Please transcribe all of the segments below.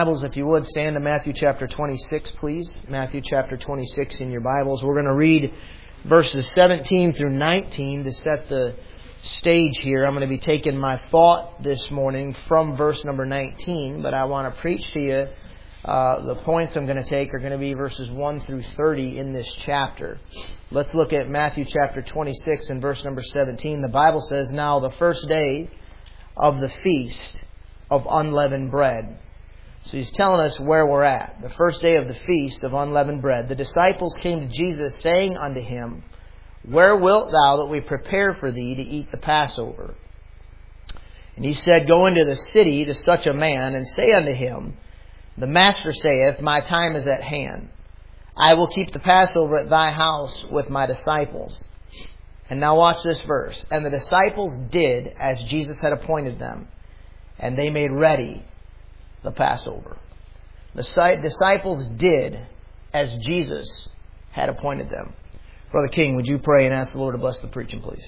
Bibles, if you would, stand to Matthew chapter 26, please. Matthew chapter 26 in your Bibles. We're going to read verses 17 through 19 to set the stage here. I'm going to be taking my thought this morning from verse number 19, but I want to preach to you. The points I'm going to take are going to be verses 1 through 30 in this chapter. Let's look at Matthew chapter 26 and verse number 17. The Bible says, "Now the first day of the feast of unleavened bread." So he's telling us where we're at. The first day of the feast of unleavened bread. "The disciples came to Jesus, saying unto him, Where wilt thou that we prepare for thee to eat the Passover? And he said, Go into the city to such a man, and say unto him, The Master saith, My time is at hand. I will keep the Passover at thy house with my disciples. And now watch this verse. And the disciples did as Jesus had appointed them, and they made ready the Passover." The disciples did as Jesus had appointed them. Brother King, would you pray and ask the Lord to bless the preaching, please?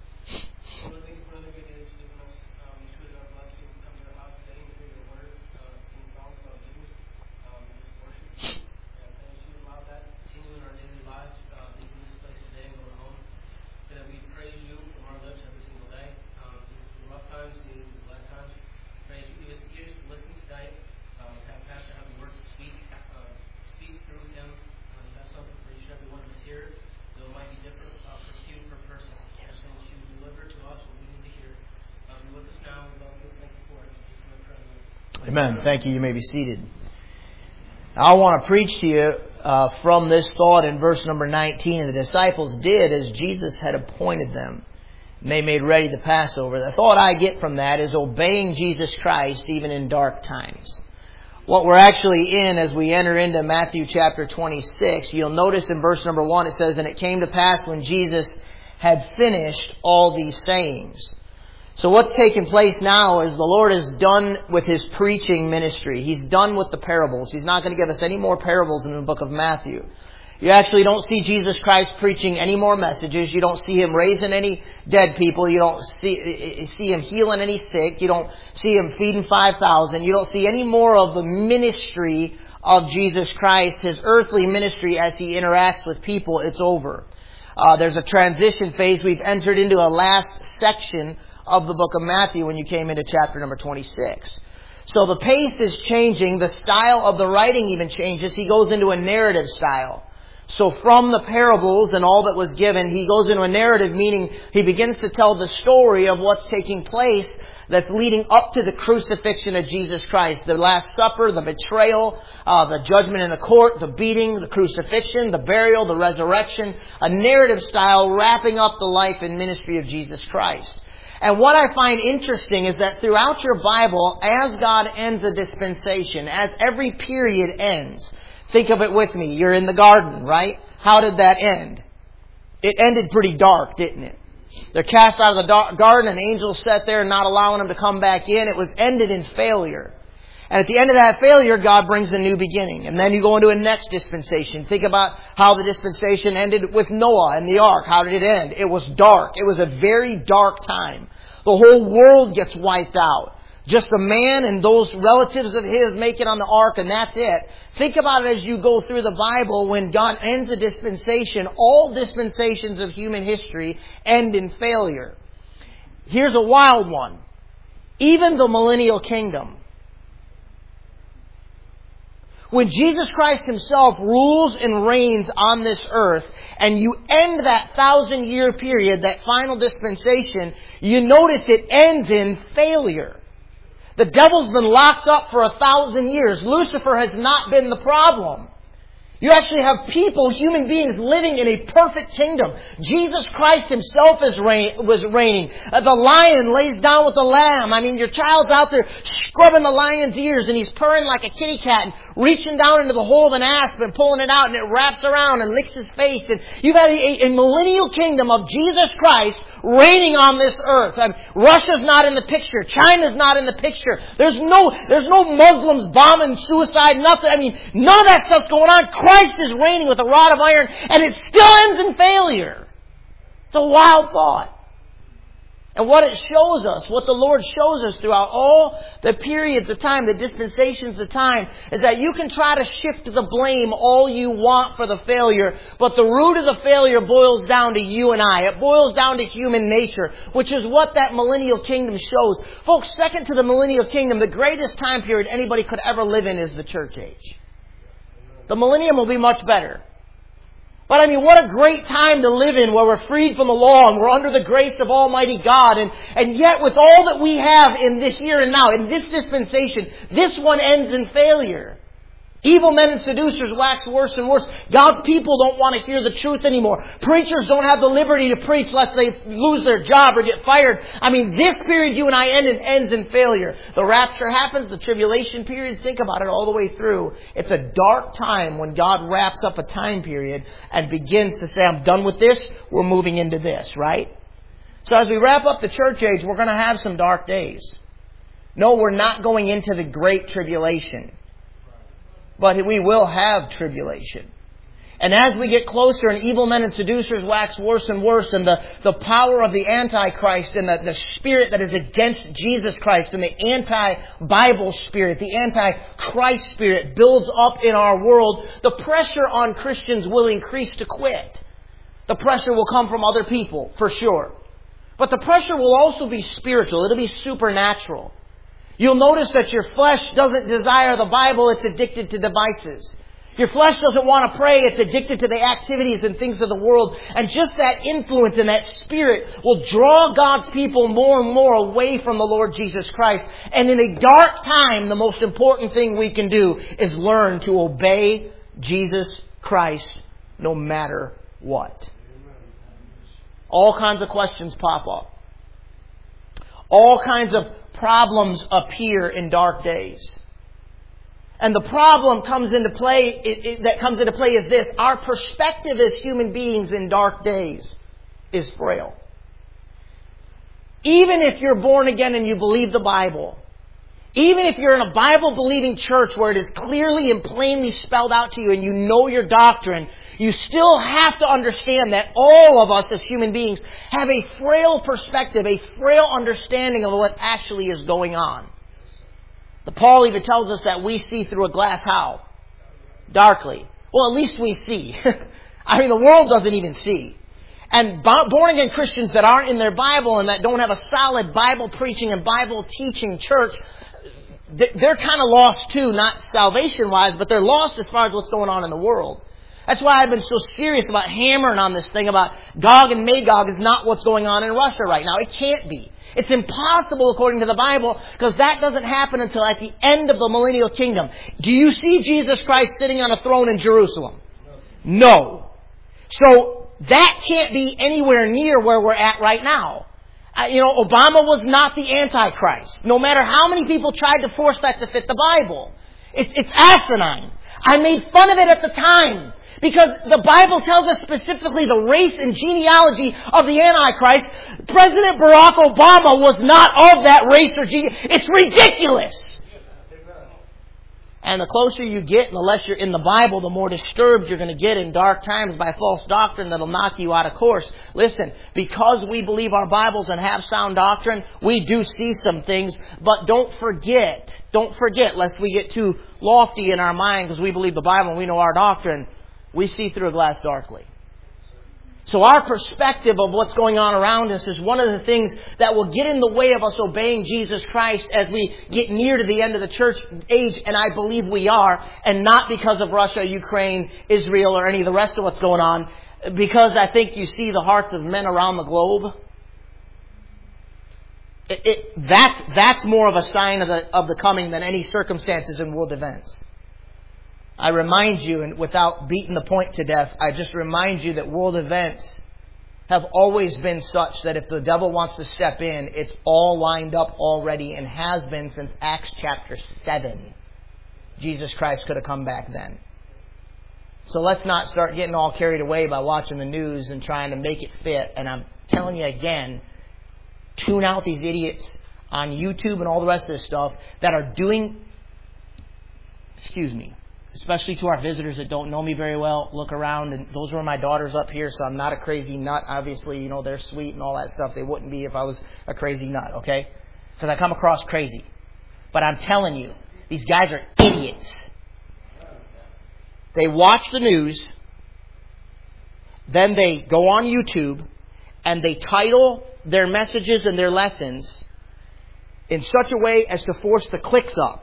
Amen. Thank you. You may be seated. I want to preach to you from this thought in verse number 19. The disciples did as Jesus had appointed them. And they made ready the Passover. The thought I get from that is obeying Jesus Christ even in dark times. What we're actually in as we enter into Matthew chapter 26, you'll notice in verse number 1 it says, "And it came to pass when Jesus had finished all these sayings." So what's taking place now is the Lord is done with His preaching ministry. He's done with the parables. He's not going to give us any more parables in the book of Matthew. You actually don't see Jesus Christ preaching any more messages. You don't see Him raising any dead people. You don't see Him healing any sick. You don't see Him feeding 5,000. You don't see any more of the ministry of Jesus Christ, His earthly ministry as He interacts with people. It's over. There's a transition phase. We've entered into a last section of the book of Matthew when you came into chapter number 26. So the pace is changing. The style of the writing even changes. He goes into a narrative style. So from the parables and all that was given, he goes into a narrative, meaning he begins to tell the story of what's taking place that's leading up to the crucifixion of Jesus Christ. The Last Supper, the betrayal, the judgment in the court, the beating, the crucifixion, the burial, the resurrection. A narrative style wrapping up the life and ministry of Jesus Christ. And what I find interesting is that throughout your Bible, as God ends a dispensation, as every period ends, think of it with me. You're in the garden, right? How did that end? It ended pretty dark, didn't it? They're cast out of the garden and angels sat there not allowing them to come back in. It was ended in failure. And at the end of that failure, God brings a new beginning. And then you go into a next dispensation. Think about how the dispensation ended with Noah and the ark. How did it end? It was dark. It was a very dark time. The whole world gets wiped out. Just a man and those relatives of his make it on the ark, and that's it. Think about it as you go through the Bible. When God ends a dispensation, all dispensations of human history end in failure. Here's a wild one. Even the millennial kingdom. When Jesus Christ Himself rules and reigns on this earth, and you end that 1,000-year period, that final dispensation, you notice it ends in failure. The devil's been locked up for 1,000 years. Lucifer has not been the problem. You actually have people, human beings, living in a perfect kingdom. Jesus Christ Himself was reigning. The lion lays down with the lamb. I mean, your child's out there scrubbing the lion's ears, and he's purring like a kitty cat and reaching down into the hole of an asp and pulling it out, and it wraps around and licks his face. And you've had a millennial kingdom of Jesus Christ reigning on this earth. Russia's not in the picture. China's not in the picture. There's no Muslims bombing, suicide, nothing. I mean, none of that stuff's going on. Christ is reigning with a rod of iron, and it still ends in failure. It's a wild thought. And what it shows us, what the Lord shows us throughout all the periods of time, the dispensations of time, is that you can try to shift the blame all you want for the failure, but the root of the failure boils down to you and I. It boils down to human nature, which is what that millennial kingdom shows. Folks, second to the millennial kingdom, the greatest time period anybody could ever live in is the church age. The millennium will be much better. But I mean, what a great time to live in where we're freed from the law and we're under the grace of Almighty God. And yet with all that we have in this here and now, in this dispensation, this one ends in failure. Evil men and seducers wax worse and worse. God's people don't want to hear the truth anymore. Preachers don't have the liberty to preach lest they lose their job or get fired. I mean, this period you and I ends in failure. The rapture happens, the tribulation period, think about it all the way through. It's a dark time when God wraps up a time period and begins to say, I'm done with this, we're moving into this, right? So as we wrap up the church age, we're going to have some dark days. No, we're not going into the great tribulation. But we will have tribulation. And as we get closer and evil men and seducers wax worse and worse, and the power of the Antichrist and the spirit that is against Jesus Christ and the anti-Bible spirit, the anti-Christ spirit builds up in our world, the pressure on Christians will increase to quit. The pressure will come from other people, for sure. But the pressure will also be spiritual. It'll be supernatural. You'll notice that your flesh doesn't desire the Bible, it's addicted to devices. Your flesh doesn't want to pray, it's addicted to the activities and things of the world. And just that influence and that spirit will draw God's people more and more away from the Lord Jesus Christ. And in a dark time, the most important thing we can do is learn to obey Jesus Christ no matter what. All kinds of questions pop up. All kinds of problems appear in dark days. And the problem comes into play, that comes into play is this. Our perspective as human beings in dark days is frail. Even if you're born again and you believe the Bible, even if you're in a Bible-believing church where it is clearly and plainly spelled out to you and you know your doctrine, you still have to understand that all of us as human beings have a frail perspective, a frail understanding of what actually is going on. Paul even tells us that we see through a glass how? Darkly. Well, at least we see. I mean, the world doesn't even see. And born-again Christians that aren't in their Bible and that don't have a solid Bible-preaching and Bible-teaching church, they're kind of lost too, not salvation-wise, but they're lost as far as what's going on in the world. That's why I've been so serious about hammering on this thing about Gog and Magog is not what's going on in Russia right now. It can't be. It's impossible according to the Bible because that doesn't happen until at the end of the millennial kingdom. Do you see Jesus Christ sitting on a throne in Jerusalem? No. So that can't be anywhere near where we're at right now. Obama was not the Antichrist. No matter how many people tried to force that to fit the Bible. It's asinine. I made fun of it at the time. Because the Bible tells us specifically the race and genealogy of the Antichrist. President Barack Obama was not of that race or genealogy. It's ridiculous. And the closer you get, and the less you're in the Bible, the more disturbed you're going to get in dark times by false doctrine that'll knock you out of course. Listen, because we believe our Bibles and have sound doctrine, we do see some things. But don't forget, lest we get too lofty in our mind because we believe the Bible and we know our doctrine, we see through a glass darkly. So our perspective of what's going on around us is one of the things that will get in the way of us obeying Jesus Christ as we get near to the end of the church age, and I believe we are, and not because of Russia, Ukraine, Israel, or any of the rest of what's going on, because I think you see the hearts of men around the globe. That's more of a sign of the coming than any circumstances in world events. I remind you, and without beating the point to death, I just remind you that world events have always been such that if the devil wants to step in, it's all lined up already and has been since Acts chapter 7. Jesus Christ could have come back then. So let's not start getting all carried away by watching the news and trying to make it fit. And I'm telling you again, tune out these idiots on YouTube and all the rest of this stuff that are doing... especially to our visitors that don't know me very well, look around, and those were my daughters up here, so I'm not a crazy nut. Obviously, they're sweet and all that stuff. They wouldn't be if I was a crazy nut, okay? Because I come across crazy. But I'm telling you, these guys are idiots. They watch the news, then they go on YouTube, and they title their messages and their lessons in such a way as to force the clicks up.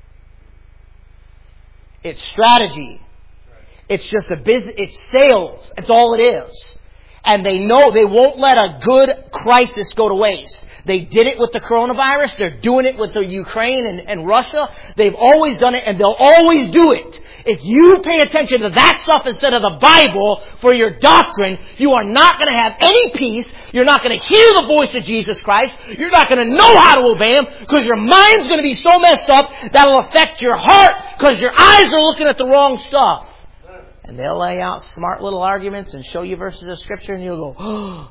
It's strategy. It's just a business. It's sales. That's all it is. And they know they won't let a good crisis go to waste. They did it with the coronavirus. They're doing it with the Ukraine and Russia. They've always done it, and they'll always do it. If you pay attention to that stuff instead of the Bible for your doctrine, you are not going to have any peace. You're not going to hear the voice of Jesus Christ. You're not going to know how to obey Him because your mind's going to be so messed up that'll affect your heart because your eyes are looking at the wrong stuff. And they'll lay out smart little arguments and show you verses of Scripture, and you'll go, oh.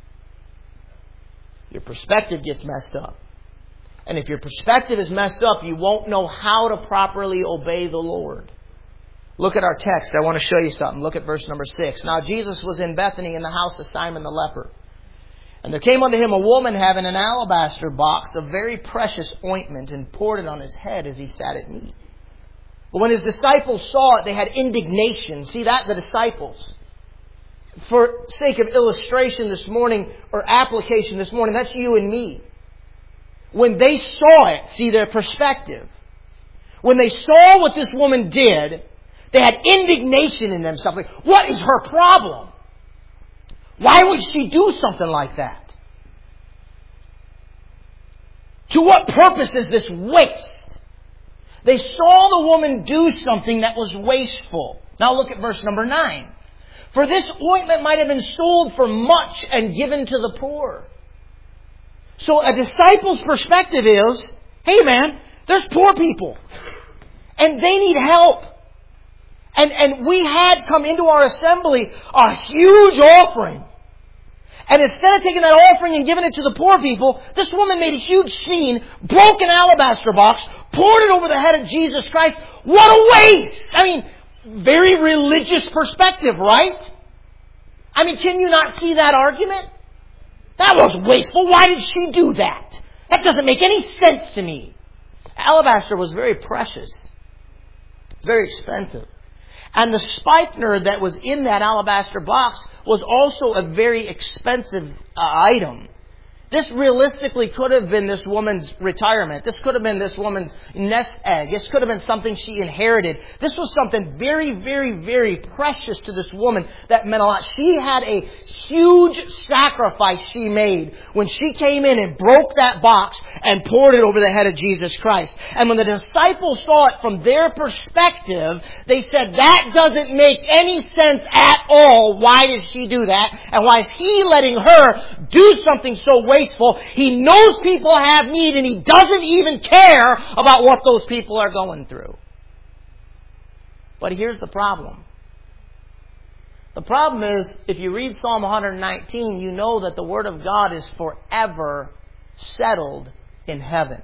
Your perspective gets messed up. And if your perspective is messed up, you won't know how to properly obey the Lord. Look at our text. I want to show you something. Look at verse number 6. Now Jesus was in Bethany in the house of Simon the leper. And there came unto him a woman having an alabaster box of very precious ointment, and poured it on his head as he sat at meat. But when his disciples saw it, they had indignation. See that? The disciples. For sake of illustration this morning, or application this morning, that's you and me. When they saw it, see their perspective. When they saw what this woman did, they had indignation in themselves. Like, what is her problem? Why would she do something like that? To what purpose is this waste? They saw the woman do something that was wasteful. Now look at verse number 9. For this ointment might have been sold for much and given to the poor. So a disciple's perspective is, hey man, there's poor people. And they need help. And we had come into our assembly a huge offering. And instead of taking that offering and giving it to the poor people, this woman made a huge scene, broke an alabaster box, poured it over the head of Jesus Christ. What a waste! I mean, very religious perspective, right? I mean, can you not see that argument? That was wasteful. Why did she do that? That doesn't make any sense to me. Alabaster was very precious. Very expensive. And the spikenard that was in that alabaster box was also a very expensive item. This realistically could have been this woman's retirement. This could have been this woman's nest egg. This could have been something she inherited. This was something very, very, very precious to this woman that meant a lot. She had a huge sacrifice she made when she came in and broke that box and poured it over the head of Jesus Christ. And when the disciples saw it from their perspective, they said, that doesn't make any sense at all. Why did she do that? And why is he letting her do something so wasteful? He knows people have need, and he doesn't even care about what those people are going through. But here's the problem. The problem is, if you read Psalm 119, you know that the Word of God is forever settled in heaven.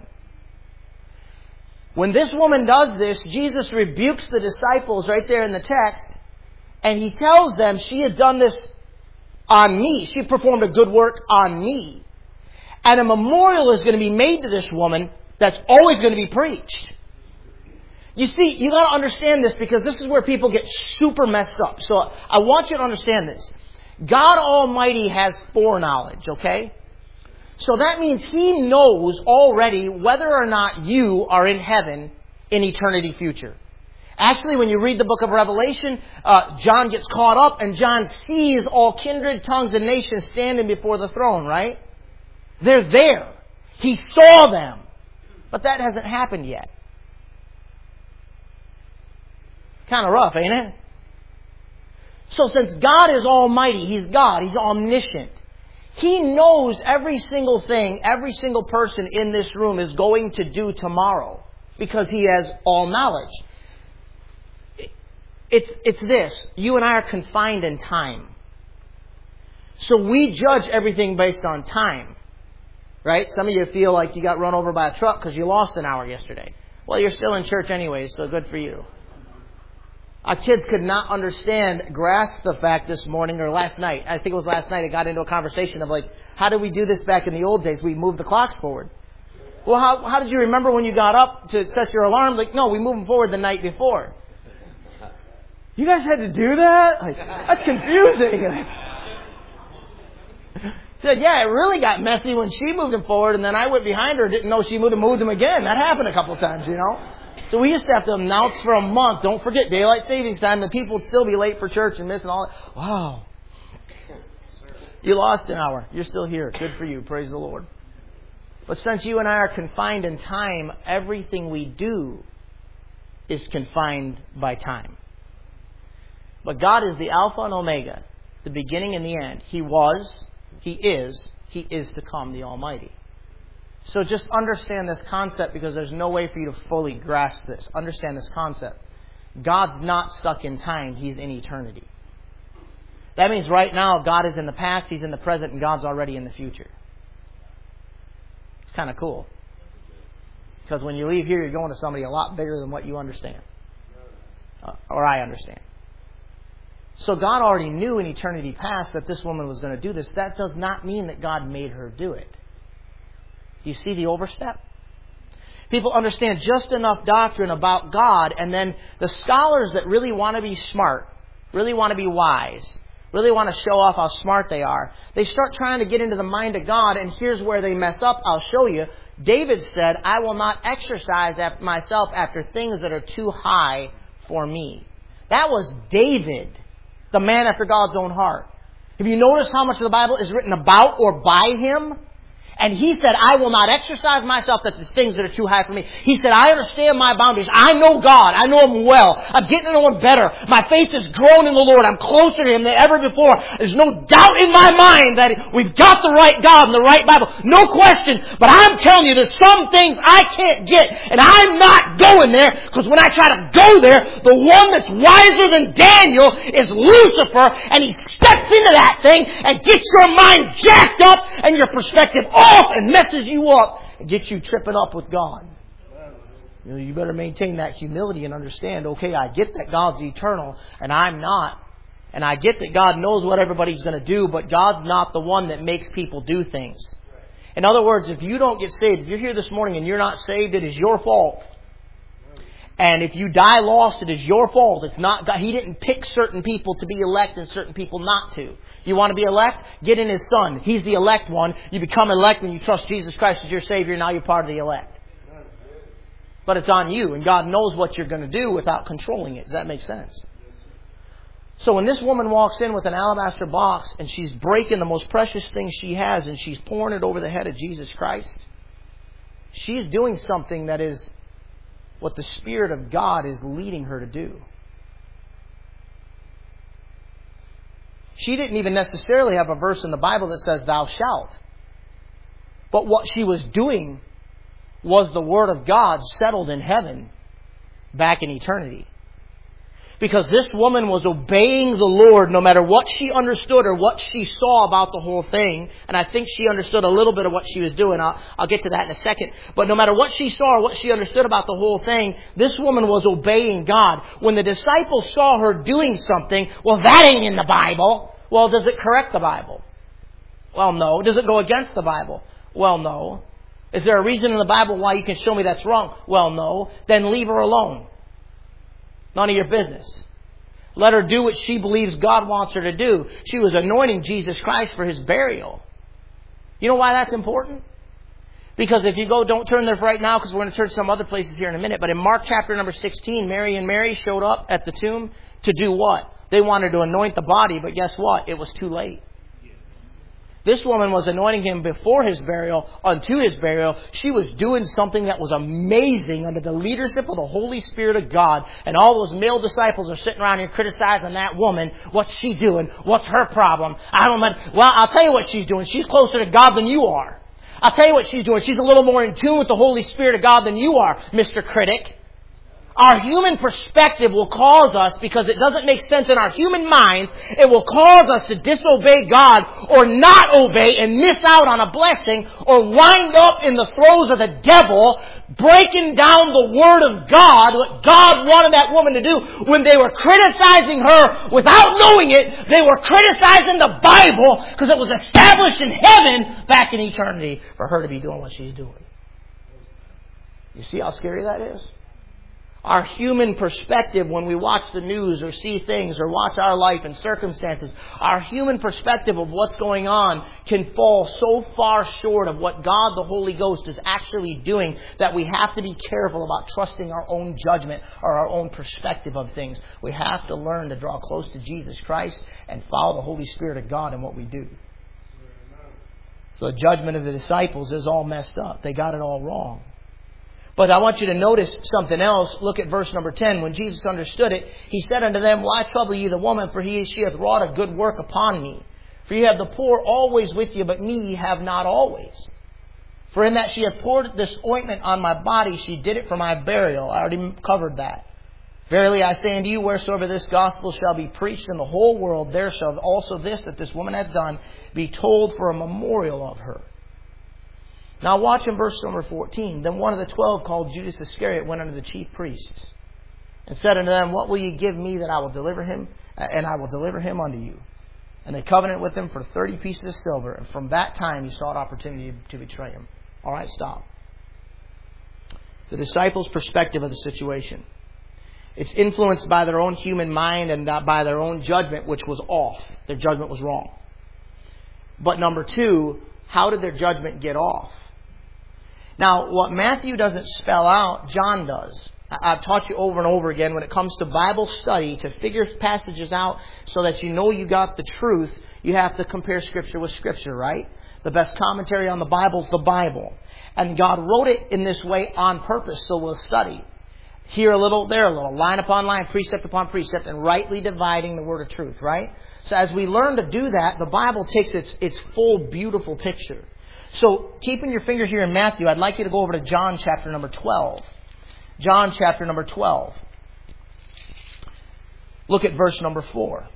When this woman does this, Jesus rebukes the disciples right there in the text, and He tells them she had done this on me. She performed a good work on me. And a memorial is going to be made to this woman that's always going to be preached. You see, you got to understand this because this is where people get super messed up. So I want you to understand this. God Almighty has foreknowledge, okay? So that means He knows already whether or not you are in heaven in eternity future. Actually, when you read the book of Revelation, John gets caught up and John sees all kindred, tongues, and nations standing before the throne, right? They're there. He saw them. But that hasn't happened yet. Kind of rough, ain't it? So since God is almighty, He's God, He's omniscient, He knows every single thing, every single person in this room is going to do tomorrow. Because He has all knowledge. It's this. You and I are confined in time. So we judge everything based on time. Right? Some of you feel like you got run over by a truck because you lost an hour yesterday. Well, you're still in church anyway, so good for you. Our kids could not grasp the fact this morning or last night. I think it was last night. I got into a conversation of like, how did we do this back in the old days? We moved the clocks forward. Well, how did you remember when you got up to set your alarm? Like, no, we moved them forward the night before. You guys had to do that? Like, that's confusing. Said, yeah, it really got messy when she moved them forward, and then I went behind her, didn't know she moved them again. That happened a couple of times, you know. So we used to have to announce for a month, don't forget daylight savings time, and people would still be late for church and missing all that. Wow. You lost an hour. You're still here. Good for you. Praise the Lord. But since you and I are confined in time, everything we do is confined by time. But God is the Alpha and Omega, the beginning and the end. He was, He is to come, the Almighty. So just understand this concept, because there's no way for you to fully grasp this. Understand this concept. God's not stuck in time. He's in eternity. That means right now God is in the past, He's in the present, and God's already in the future. It's kind of cool. Because when you leave here, you're going to somebody a lot bigger than what you understand. Or I understand. So God already knew in eternity past that this woman was going to do this. That does not mean that God made her do it. Do you see the overstep? People understand just enough doctrine about God, and then the scholars that really want to be smart, really want to be wise, really want to show off how smart they are, they start trying to get into the mind of God, and here's where they mess up. I'll show you. David said, I will not exercise myself after things that are too high for me. That was David, the man after God's own heart. Have you noticed how much of the Bible is written about or by him? And he said, I will not exercise myself at the things that are too high for me. He said, I understand my boundaries. I know God. I know Him well. I'm getting to know Him better. My faith has grown in the Lord. I'm closer to Him than ever before. There's no doubt in my mind that we've got the right God and the right Bible. No question. But I'm telling you, there's some things I can't get. And I'm not going there, because when I try to go there, the one that's wiser than Daniel is Lucifer. And he steps into that thing and gets your mind jacked up and your perspective off and messes you up and gets you tripping up with God. You better maintain that humility and understand, okay, I get that God's eternal and I'm not. And I get that God knows what everybody's going to do, but God's not the one that makes people do things. In other words, if you don't get saved, if you're here this morning and you're not saved, it is your fault. And if you die lost, it is your fault. It's not God. He didn't pick certain people to be elect and certain people not to. You want to be elect? Get in His Son. He's the elect one. You become elect when you trust Jesus Christ as your Savior. Now you're part of the elect. But it's on you. And God knows what you're going to do without controlling it. Does that make sense? So when this woman walks in with an alabaster box and she's breaking the most precious thing she has and she's pouring it over the head of Jesus Christ, she's doing something that is what the Spirit of God is leading her to do. She didn't even necessarily have a verse in the Bible that says, thou shalt. But what she was doing was the Word of God settled in heaven back in eternity. Because this woman was obeying the Lord no matter what she understood or what she saw about the whole thing. And I think she understood a little bit of what she was doing. I'll get to that in a second. But no matter what she saw or what she understood about the whole thing, this woman was obeying God. When the disciples saw her doing something, well, that ain't in the Bible. Well, does it correct the Bible? Well, no. Does it go against the Bible? Well, no. Is there a reason in the Bible why you can show me that's wrong? Well, no. Then leave her alone. None of your business. Let her do what she believes God wants her to do. She was anointing Jesus Christ for His burial. You know why that's important? Because if you go, don't turn there right now because we're going to turn to some other places here in a minute. But in Mark chapter number 16, Mary and Mary showed up at the tomb to do what? They wanted to anoint the body, but guess what? It was too late. This woman was anointing Him before His burial, unto His burial. She was doing something that was amazing under the leadership of the Holy Spirit of God. And all those male disciples are sitting around here criticizing that woman. What's she doing? What's her problem? Well, I'll tell you what she's doing. She's closer to God than you are. I'll tell you what she's doing. She's a little more in tune with the Holy Spirit of God than you are, Mr. Critic. Our human perspective will cause us, because it doesn't make sense in our human minds, it will cause us to disobey God or not obey and miss out on a blessing or wind up in the throes of the devil, breaking down the Word of God, what God wanted that woman to do. When they were criticizing her without knowing it, they were criticizing the Bible because it was established in heaven back in eternity for her to be doing what she's doing. You see how scary that is? Our human perspective when we watch the news or see things or watch our life and circumstances, our human perspective of what's going on can fall so far short of what God the Holy Ghost is actually doing that we have to be careful about trusting our own judgment or our own perspective of things. We have to learn to draw close to Jesus Christ and follow the Holy Spirit of God in what we do. So the judgment of the disciples is all messed up. They got it all wrong. But I want you to notice something else. Look at verse number 10. When Jesus understood it, He said unto them, Why trouble ye the woman? For she hath wrought a good work upon me. For ye have the poor always with you, but me ye have not always. For in that she hath poured this ointment on my body, she did it for my burial. I already covered that. Verily I say unto you, wheresoever this gospel shall be preached in the whole world, there shall also this that this woman hath done be told for a memorial of her. Now watch in verse number 14. Then one of the 12, called Judas Iscariot, went unto the chief priests and said unto them, What will ye give me that I will deliver him? And I will deliver him unto you. And they covenanted with him for 30 pieces of silver. And from that time he sought opportunity to betray him. All right, stop. The disciples' perspective of the situation. It's influenced by their own human mind and by their own judgment, which was off. Their judgment was wrong. But number two, how did their judgment get off? Now, what Matthew doesn't spell out, John does. I've taught you over and over again when it comes to Bible study, to figure passages out so that you know you got the truth, you have to compare Scripture with Scripture, right? The best commentary on the Bible is the Bible. And God wrote it in this way on purpose, so we'll study. Here a little, there a little, line upon line, precept upon precept, and rightly dividing the word of truth, right? So as we learn to do that, the Bible takes its full, beautiful picture. So, keeping your finger here in Matthew, I'd like you to go over to John chapter number 12. John chapter number 12. Look at verse number 4.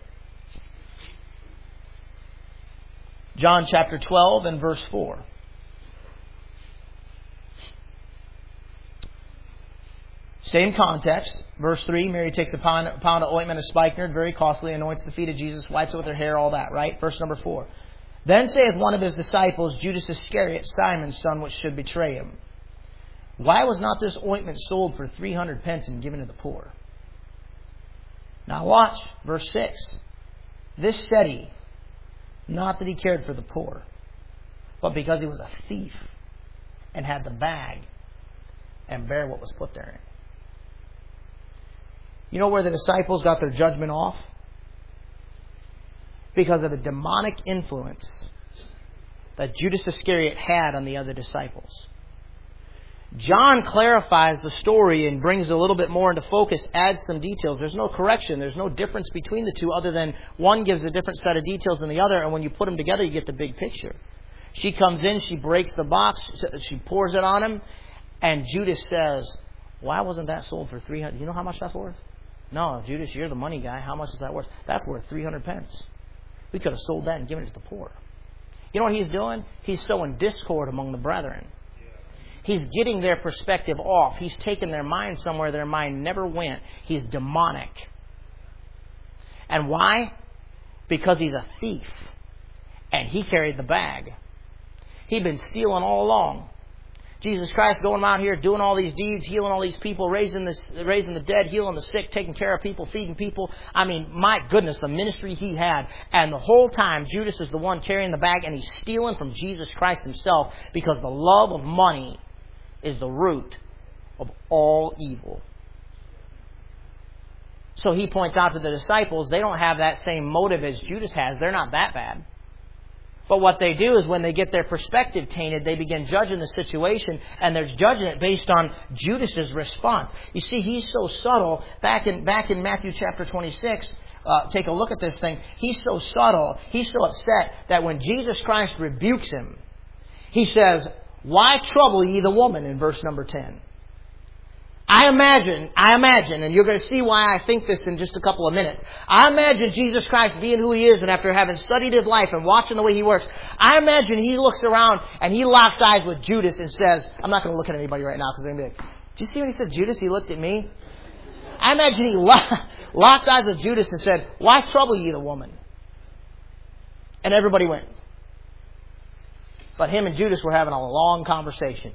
John chapter 12 and verse 4. Same context. Verse 3, Mary takes a pound of ointment of spikenard, very costly, anoints the feet of Jesus, wipes it with her hair, all that, right? Verse number 4. Then saith one of his disciples, Judas Iscariot, Simon's son, which should betray him, Why was not this ointment sold for 300 pence and given to the poor? Now watch, verse 6. This said he, not that he cared for the poor, but because he was a thief and had the bag and bare what was put therein. You know where the disciples got their judgment off? Because of the demonic influence that Judas Iscariot had on the other disciples. John clarifies the story and brings a little bit more into focus, adds some details. There's no correction. There's no difference between the two other than one gives a different set of details than the other, and when you put them together, you get the big picture. She comes in, she breaks the box, she pours it on him, and Judas says, Why wasn't that sold for 300? You know how much that's worth? No, Judas, you're the money guy. How much is that worth? That's worth 300 pence. We could have sold that and given it to the poor. You know what he's doing? He's sowing discord among the brethren. He's getting their perspective off. He's taken their mind somewhere their mind never went. He's demonic. And why? Because he's a thief. And he carried the bag. He'd been stealing all along. Jesus Christ going out here doing all these deeds, healing all these people, raising the dead, healing the sick, taking care of people, feeding people. I mean, my goodness, the ministry he had. And the whole time, Judas is the one carrying the bag, and he's stealing from Jesus Christ himself, because the love of money is the root of all evil. So he points out to the disciples, they don't have that same motive as Judas has. They're not that bad. But what they do is when they get their perspective tainted, they begin judging the situation, and they're judging it based on Judas's response. You see, he's so subtle. Back in Matthew chapter 26, take a look at this thing. He's so subtle, he's so upset that when Jesus Christ rebukes him, he says, Why trouble ye the woman, in verse number 10? I imagine, and you're going to see why I think this in just a couple of minutes. I imagine Jesus Christ being who He is, and after having studied His life and watching the way He works, I imagine He looks around and He locks eyes with Judas and says, I'm not going to look at anybody right now because they're going to be like, did you see when He said Judas? He looked at me. I imagine He locked eyes with Judas and said, why trouble ye the woman? And everybody went. But Him and Judas were having a long conversation.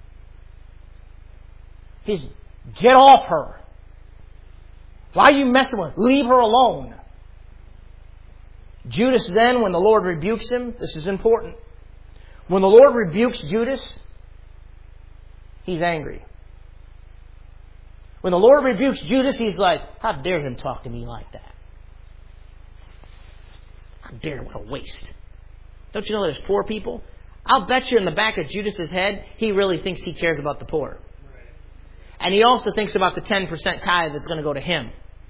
He's, get off her. Why are you messing with her? Leave her alone. Judas then, when the Lord rebukes him, this is important. When the Lord rebukes Judas, he's angry. When the Lord rebukes Judas, He's like, how dare him talk to me like that? How dare him, what a waste. Don't you know there's poor people? I'll bet you in the back of Judas's head, he really thinks he cares about the poor. And he also thinks about the 10% tithe that's going to go to him.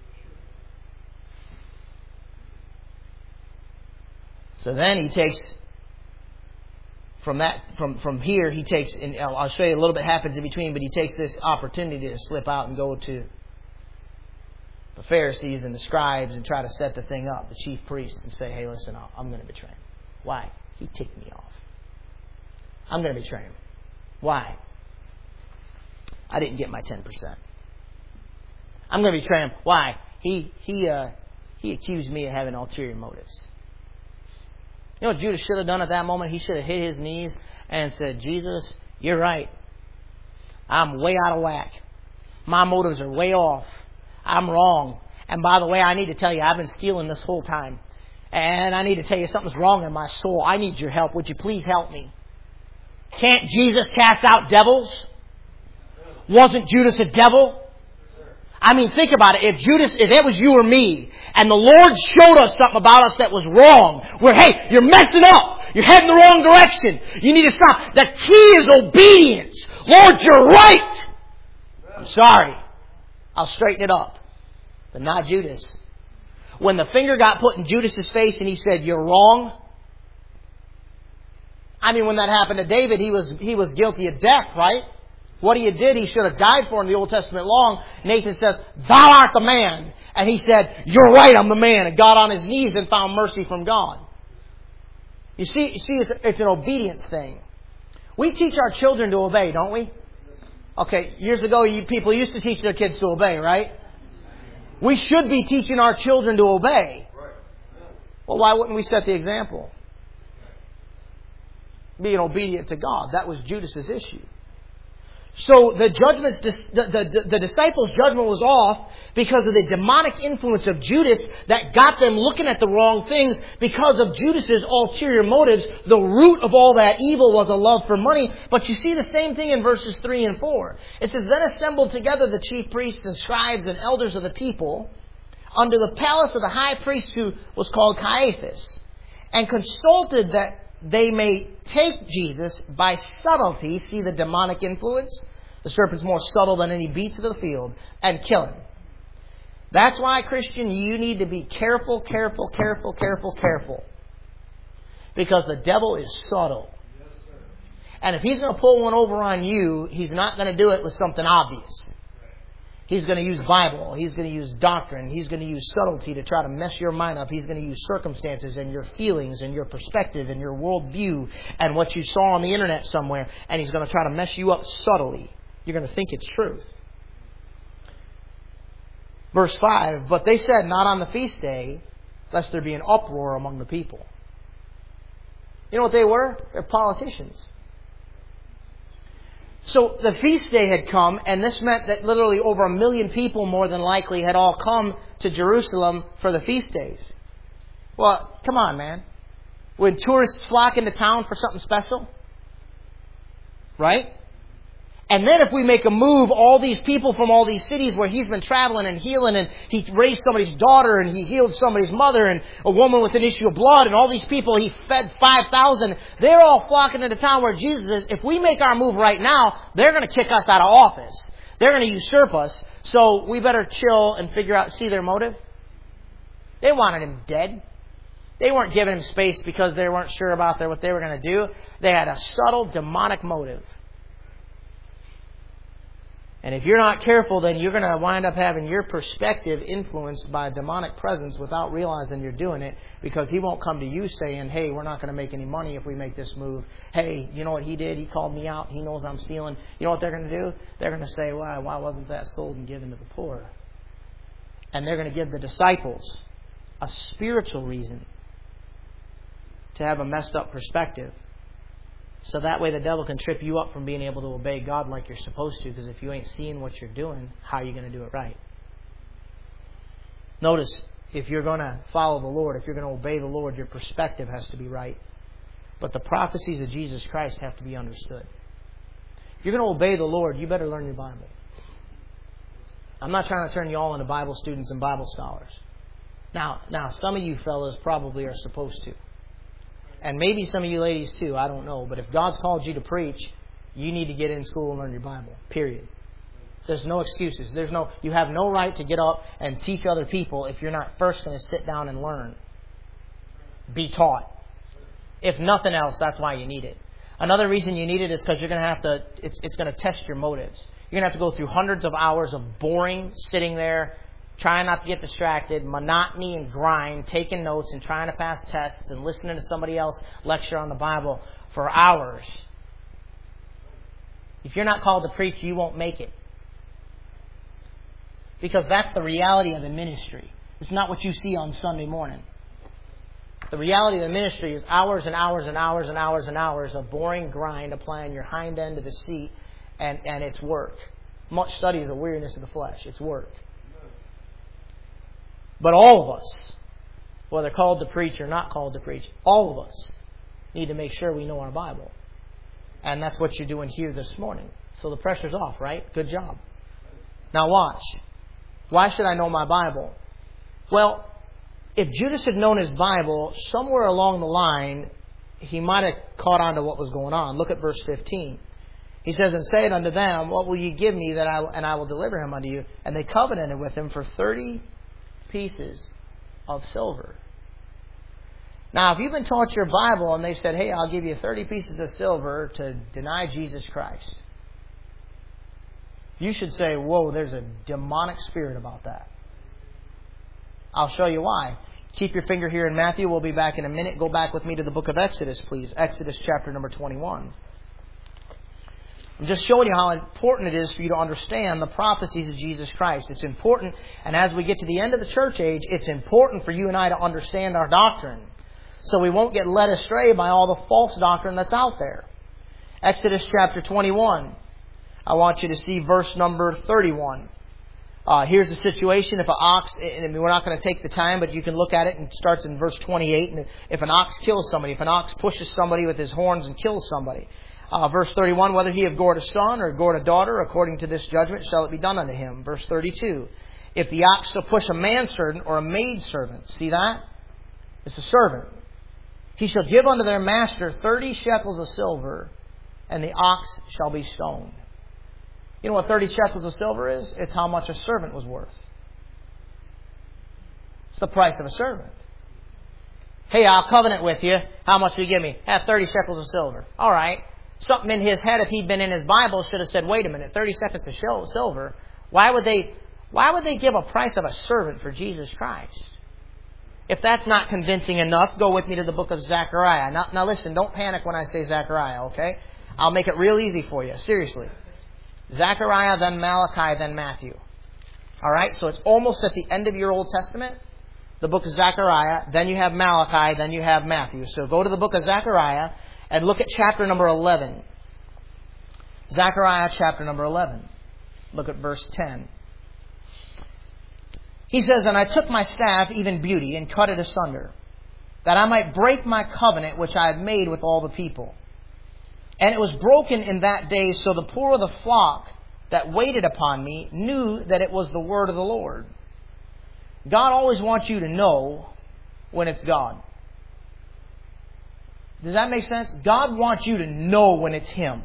So then he takes, from here, he takes, and I'll show you a little bit happens in between, but he takes this opportunity to slip out and go to the Pharisees and the scribes and try to set the thing up, the chief priests, and say, hey, listen, I'm going to betray him. Why? He ticked me off. I'm going to betray him. Why? I didn't get my 10%. I'm going to betray him. Why? He accused me of having ulterior motives. You know what Judas should have done at that moment? He should have hit his knees and said, Jesus, you're right. I'm way out of whack. My motives are way off. I'm wrong. And by the way, I need to tell you, I've been stealing this whole time. And I need to tell you something's wrong in my soul. I need your help. Would you please help me? Can't Jesus cast out devils? Wasn't Judas a devil? I mean, think about it. If it was you or me, and the Lord showed us something about us that was wrong, where, hey, you're messing up. You're heading the wrong direction. You need to stop. The key is obedience. Lord, you're right. I'm sorry. I'll straighten it up. But not Judas. When the finger got put in Judas's face and he said, you're wrong. I mean, when that happened to David, he was guilty of death, right? What he did, he should have died for in the Old Testament law. Nathan says, thou art the man. And he said, you're right, I'm the man. And got on his knees and found mercy from God. You see, it's an obedience thing. We teach our children to obey, don't we? Okay, years ago, people used to teach their kids to obey, right? We should be teaching our children to obey. Well, why wouldn't we set the example? Being obedient to God. That was Judas's issue. So the disciples' judgment was off because of the demonic influence of Judas that got them looking at the wrong things because of Judas's ulterior motives. The root of all that evil was a love for money. But you see the same thing in verses 3 and 4. It says, then assembled together the chief priests and scribes and elders of the people under the palace of the high priest who was called Caiaphas, and consulted that they may take Jesus by subtlety, see the demonic influence? The serpent's more subtle than any beasts of the field, and kill him. That's why, Christian, you need to be careful. Because the devil is subtle. And if he's going to pull one over on you, he's not going to do it with something obvious. He's going to use Bible. He's going to use doctrine. He's going to use subtlety to try to mess your mind up. He's going to use circumstances and your feelings and your perspective and your worldview and what you saw on the internet somewhere. And he's going to try to mess you up subtly. You're going to think it's truth. Verse 5, but they said, not on the feast day, lest there be an uproar among the people. You know what they were? They're politicians. So the feast day had come, and this meant that literally over 1 million people, more than likely, had all come to Jerusalem for the feast days. Well, come on, man. Would tourists flock into town for something special? Right? And then if we make a move, all these people from all these cities where he's been traveling and healing, and he raised somebody's daughter and he healed somebody's mother and a woman with an issue of blood, and all these people, he fed 5,000. They're all flocking into town where Jesus is. If we make our move right now, they're going to kick us out of office. They're going to usurp us. So we better chill and figure out, see their motive. They wanted him dead. They weren't giving him space because they weren't sure about what they were going to do. They had a subtle demonic motive. And if you're not careful, then you're going to wind up having your perspective influenced by a demonic presence without realizing you're doing it, because he won't come to you saying, hey, we're not going to make any money if we make this move. Hey, you know what he did? He called me out. He knows I'm stealing. You know what they're going to do? They're going to say, why wasn't that sold and given to the poor? And they're going to give the disciples a spiritual reason to have a messed up perspective. So that way the devil can trip you up from being able to obey God like you're supposed to. Because if you ain't seeing what you're doing, how are you going to do it right? Notice, if you're going to follow the Lord, if you're going to obey the Lord, your perspective has to be right. But the prophecies of Jesus Christ have to be understood. If you're going to obey the Lord, you better learn your Bible. I'm not trying to turn you all into Bible students and Bible scholars. Now, some of you fellas probably are supposed to. And maybe some of you ladies too, I don't know. But if God's called you to preach, you need to get in school and learn your Bible. Period. There's no excuses. You have no right to get up and teach other people if you're not first going to sit down and learn. Be taught. If nothing else, that's why you need it. Another reason you need it is because you're going to have to, it's going to test your motives. You're going to have to go through hundreds of hours of boring, sitting there, trying not to get distracted, monotony and grind, taking notes and trying to pass tests and listening to somebody else lecture on the Bible for hours. If you're not called to preach, you won't make it. Because that's the reality of the ministry. It's not what you see on Sunday morning. The reality of the ministry is hours and hours and hours and hours and hours of boring grind, applying your hind end to the seat, and it's work. Much study is a weariness of the flesh. It's work. But all of us, whether called to preach or not called to preach, all of us need to make sure we know our Bible. And that's what you're doing here this morning. So the pressure's off, right? Good job. Now watch. Why should I know my Bible? Well, if Judas had known his Bible, somewhere along the line, he might have caught on to what was going on. Look at verse 15. He says, and say it unto them, what will ye give me and I will deliver him unto you? And they covenanted with him for 30 pieces of silver. Now, if you've been taught your Bible and they said, hey, I'll give you 30 pieces of silver to deny Jesus Christ, you should say, whoa, there's a demonic spirit about that. I'll show you why. Keep your finger here in Matthew. We'll be back in a minute. Go back with me to the book of Exodus, please. Exodus chapter number 21. I'm just showing you how important it is for you to understand the prophecies of Jesus Christ. It's important, and as we get to the end of the church age, it's important for you and I to understand our doctrine, so we won't get led astray by all the false doctrine that's out there. Exodus chapter 21. I want you to see verse number 31. Here's the situation. If an ox, and we're not going to take the time, but you can look at it, and it starts in verse 28. And if an ox kills somebody, if an ox pushes somebody with his horns and kills somebody. Verse 31, whether he have gored a son or gored a daughter, according to this judgment shall it be done unto him. Verse 32, if the ox shall push a manservant or a maidservant, see that? It's a servant. He shall give unto their master 30 shekels of silver, and the ox shall be stoned. You know what 30 shekels of silver is? It's how much a servant was worth. It's the price of a servant. Hey, I'll covenant with you. How much will you give me? 30 shekels of silver. All right. Something in his head, if he'd been in his Bible, should have said, wait a minute, 30 shekels of silver. Why would they give a price of a servant for Jesus Christ? If that's not convincing enough, go with me to the book of Zechariah. Now listen, don't panic when I say Zechariah, okay? I'll make it real easy for you. Seriously. Zechariah, then Malachi, then Matthew. Alright, so it's almost at the end of your Old Testament. The book of Zechariah, then you have Malachi, then you have Matthew. So go to the book of Zechariah and look at chapter number 11. Zechariah chapter number 11. Look at verse 10. He says, and I took my staff, even beauty, and cut it asunder, that I might break my covenant which I have made with all the people. And it was broken in that day, so the poor of the flock that waited upon me knew that it was the word of the Lord. God always wants you to know when it's God. Does that make sense? God wants you to know when it's Him.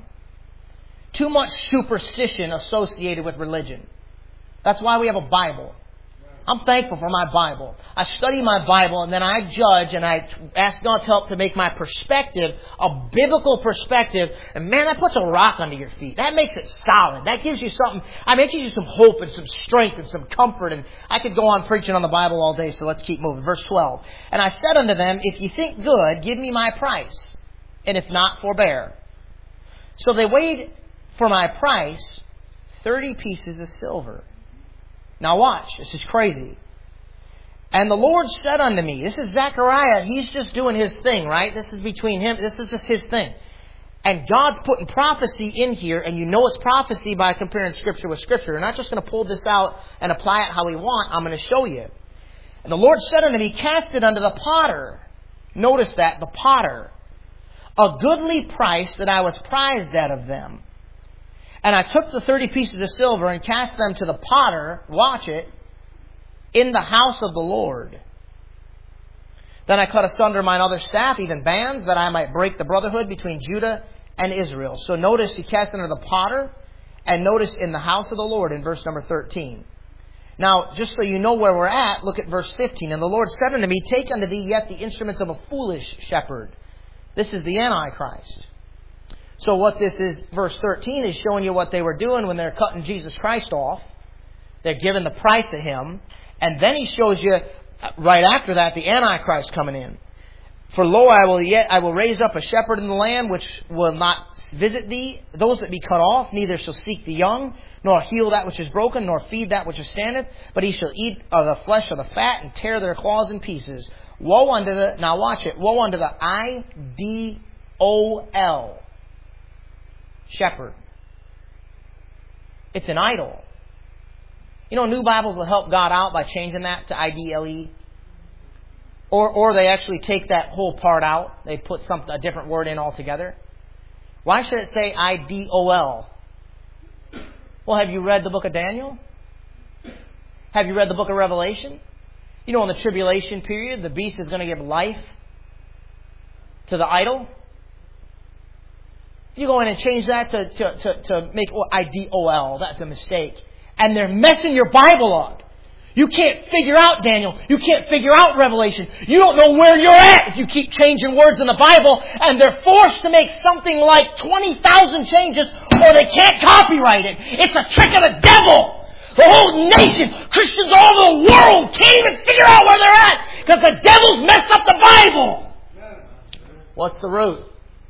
Too much superstition associated with religion. That's why we have a Bible. I'm thankful for my Bible. I study my Bible and then I judge and I ask God's help to make my perspective a biblical perspective. And man, that puts a rock under your feet. That makes it solid. That gives you something. I mean, it gives you some hope and some strength and some comfort. And I could go on preaching on the Bible all day, so let's keep moving. Verse 12. And I said unto them, if you think good, give me my price. And if not, forbear. So they weighed for my price 30 pieces of silver. Now watch, this is crazy. And the Lord said unto me, this is Zechariah, he's just doing his thing, right? This is between him, this is just his thing. And God's putting prophecy in here, and you know it's prophecy by comparing Scripture with Scripture. We're not just going to pull this out and apply it how we want, I'm going to show you. And the Lord said unto me, cast it unto the potter. Notice that, the potter. A goodly price that I was prized at of them. And I took the 30 pieces of silver and cast them to the potter, watch it, in the house of the Lord. Then I cut asunder mine other staff, even bands, that I might break the brotherhood between Judah and Israel. So notice he cast under the potter, and notice in the house of the Lord in verse number 13. Now, just so you know where we're at, look at verse 15. And the Lord said unto me, take unto thee yet the instruments of a foolish shepherd. This is the Antichrist. So what this is, verse 13, is showing you what they were doing when they're cutting Jesus Christ off. They're giving the price of Him. And then He shows you, right after that, the Antichrist coming in. For lo, I will raise up a shepherd in the land, which will not visit thee, those that be cut off, neither shall seek the young, nor heal that which is broken, nor feed that which is standeth, but he shall eat of the flesh of the fat, and tear their claws in pieces. Woe unto the, now watch it, woe unto the IDOL. Shepherd. It's an idol. You know, new Bibles will help God out by changing that to IDLE. Or they actually take that whole part out. They put a different word in altogether. Why should it say IDOL? Well, have you read the book of Daniel? Have you read the book of Revelation? You know, in the tribulation period, the beast is going to give life to the idol. You go in and change that to make IDOL. That's a mistake. And they're messing your Bible up. You can't figure out Daniel. You can't figure out Revelation. You don't know where you're at if you keep changing words in the Bible. And they're forced to make something like 20,000 changes or they can't copyright it. It's a trick of the devil. The whole nation, Christians all over the world can't even figure out where they're at because the devil's messed up the Bible. What's the root?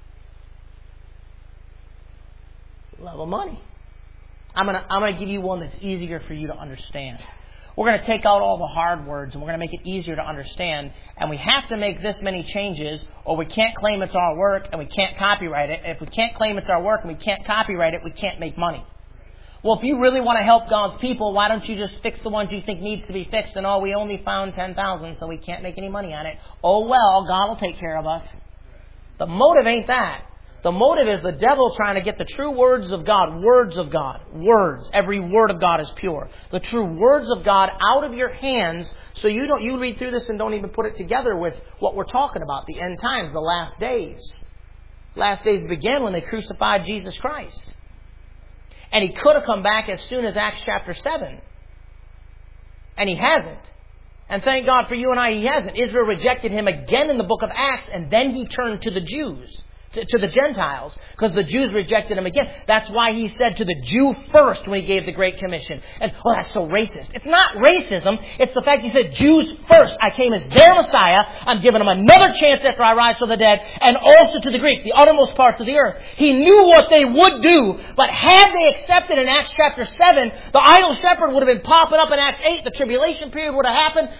Love of money. I'm gonna give you one that's easier for you to understand. We're going to take out all the hard words and we're going to make it easier to understand. And we have to make this many changes or we can't claim it's our work and we can't copyright it. If we can't claim it's our work and we can't copyright it, we can't make money. Well, if you really want to help God's people, why don't you just fix the ones you think needs to be fixed? And we only found 10,000, so we can't make any money on it. Oh well, God will take care of us. The motive ain't that. The motive is the devil trying to get the true words of God. Words of God. Words. Every word of God is pure. The true words of God out of your hands so you read through this and don't even put it together with what we're talking about. The end times, the last days. Last days began when they crucified Jesus Christ. And He could have come back as soon as Acts chapter 7. And He hasn't. And thank God for you and I, He hasn't. Israel rejected Him again in the book of Acts and then He turned to the Jews. To the Gentiles, because the Jews rejected Him again. That's why He said to the Jew first when He gave the Great Commission. And, that's so racist. It's not racism. It's the fact He said, Jews first. I came as their Messiah. I'm giving them another chance after I rise from the dead. And also to the Greek, the uttermost parts of the earth. He knew what they would do. But had they accepted in Acts chapter 7, the idol shepherd would have been popping up in Acts 8. The tribulation period would have happened.